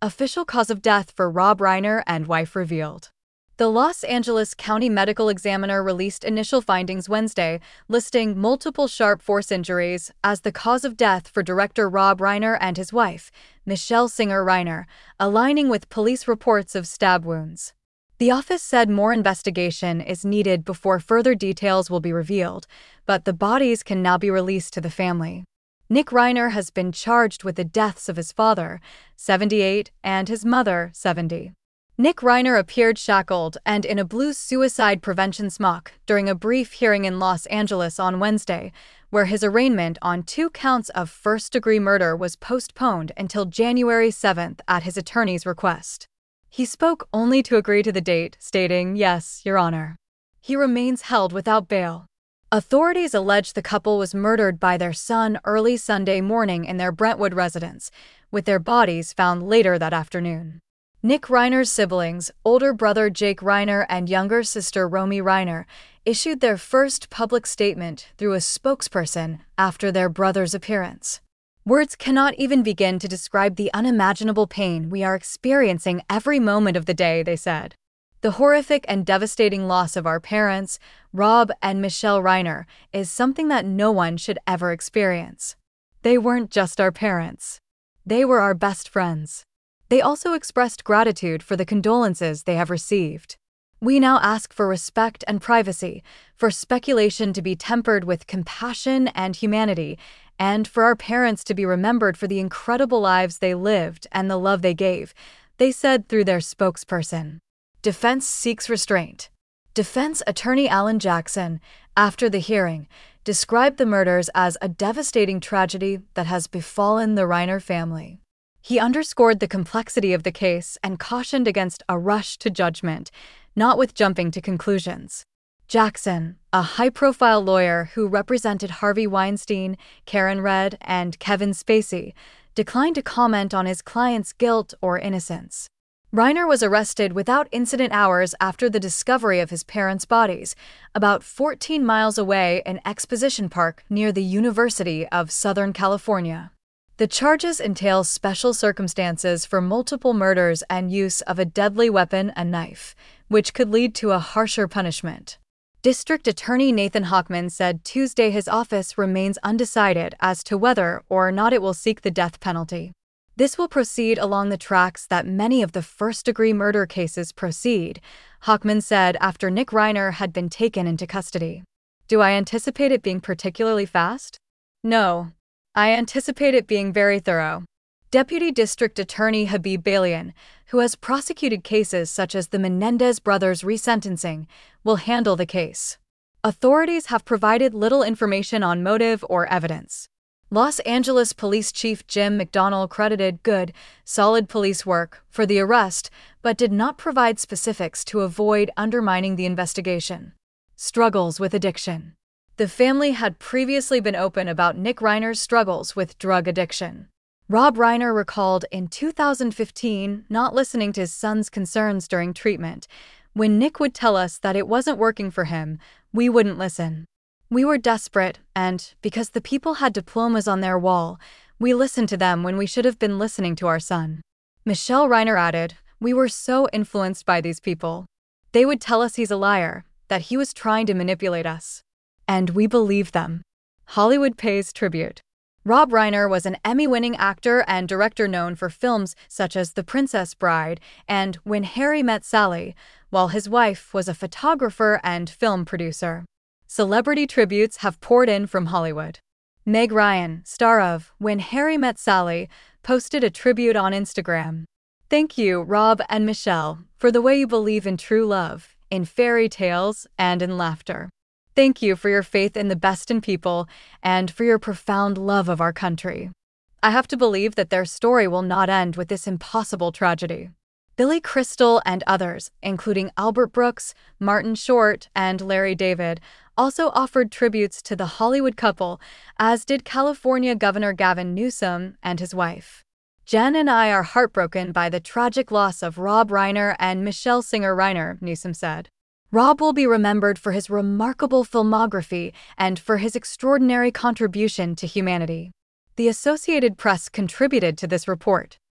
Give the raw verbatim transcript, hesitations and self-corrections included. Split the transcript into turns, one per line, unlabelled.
Official cause of death for Rob Reiner and wife revealed. The Los Angeles County Medical Examiner released initial findings Wednesday, listing multiple sharp force injuries as the cause of death for director Rob Reiner and his wife, Michelle Singer Reiner, aligning with police reports of stab wounds. The office said more investigation is needed before further details will be revealed, but the bodies can now be released to the family. Nick Reiner has been charged with the deaths of his father, seventy-eight, and his mother, seventy. Nick Reiner appeared shackled and in a blue suicide prevention smock during a brief hearing in Los Angeles on Wednesday, where his arraignment on two counts of first-degree murder was postponed until January seventh at his attorney's request. He spoke only to agree to the date, stating, "Yes, Your Honor." He remains held without bail. Authorities allege the couple was murdered by their son early Sunday morning in their Brentwood residence, with their bodies found later that afternoon. Nick Reiner's siblings, older brother Jake Reiner and younger sister Romy Reiner, issued their first public statement through a spokesperson after their brother's appearance. "Words cannot even begin to describe the unimaginable pain we are experiencing every moment of the day," they said. "The horrific and devastating loss of our parents, Rob and Michelle Reiner, is something that no one should ever experience. They weren't just our parents. They were our best friends." They also expressed gratitude for the condolences they have received. "We now ask for respect and privacy, for speculation to be tempered with compassion and humanity, and for our parents to be remembered for the incredible lives they lived and the love they gave," they said through their spokesperson. Defense seeks restraint. Defense attorney Alan Jackson, after the hearing, described the murders as a devastating tragedy that has befallen the Reiner family. He underscored the complexity of the case and cautioned against a rush to judgment, not with jumping to conclusions. Jackson, a high-profile lawyer who represented Harvey Weinstein, Karen Redd, and Kevin Spacey, declined to comment on his client's guilt or innocence. Reiner was arrested without incident hours after the discovery of his parents' bodies, about fourteen miles away in Exposition Park near the University of Southern California. The charges entail special circumstances for multiple murders and use of a deadly weapon, a knife, which could lead to a harsher punishment. District Attorney Nathan Hochman said Tuesday his office remains undecided as to whether or not it will seek the death penalty. "This will proceed along the tracks that many of the first-degree murder cases proceed," Hochman said after Nick Reiner had been taken into custody. "Do I anticipate it being particularly fast? No. I anticipate it being very thorough." Deputy District Attorney Habib Balian, who has prosecuted cases such as the Menendez brothers' resentencing, will handle the case. Authorities have provided little information on motive or evidence. Los Angeles Police Chief Jim McDonnell credited good, solid police work for the arrest, but did not provide specifics to avoid undermining the investigation. Struggles with addiction. The family had previously been open about Nick Reiner's struggles with drug addiction. Rob Reiner recalled in two thousand fifteen not listening to his son's concerns during treatment. "When Nick would tell us that it wasn't working for him, we wouldn't listen. We were desperate, and, because the people had diplomas on their wall, we listened to them when we should have been listening to our son." Michelle Reiner added, "We were so influenced by these people. They would tell us he's a liar, that he was trying to manipulate us. And we believed them." Hollywood pays tribute. Rob Reiner was an Emmy-winning actor and director known for films such as The Princess Bride and When Harry Met Sally, while his wife was a photographer and film producer. Celebrity tributes have poured in from Hollywood. Meg Ryan, star of When Harry Met Sally, posted a tribute on Instagram. "Thank you, Rob and Michelle, for the way you believe in true love, in fairy tales, and in laughter. Thank you for your faith in the best in people and for your profound love of our country. I have to believe that their story will not end with this impossible tragedy." Billy Crystal and others, including Albert Brooks, Martin Short, and Larry David, also offered tributes to the Hollywood couple, as did California Governor Gavin Newsom and his wife. "Jen and I are heartbroken by the tragic loss of Rob Reiner and Michelle Singer Reiner," Newsom said. "Rob will be remembered for his remarkable filmography and for his extraordinary contribution to humanity." The Associated Press contributed to this report.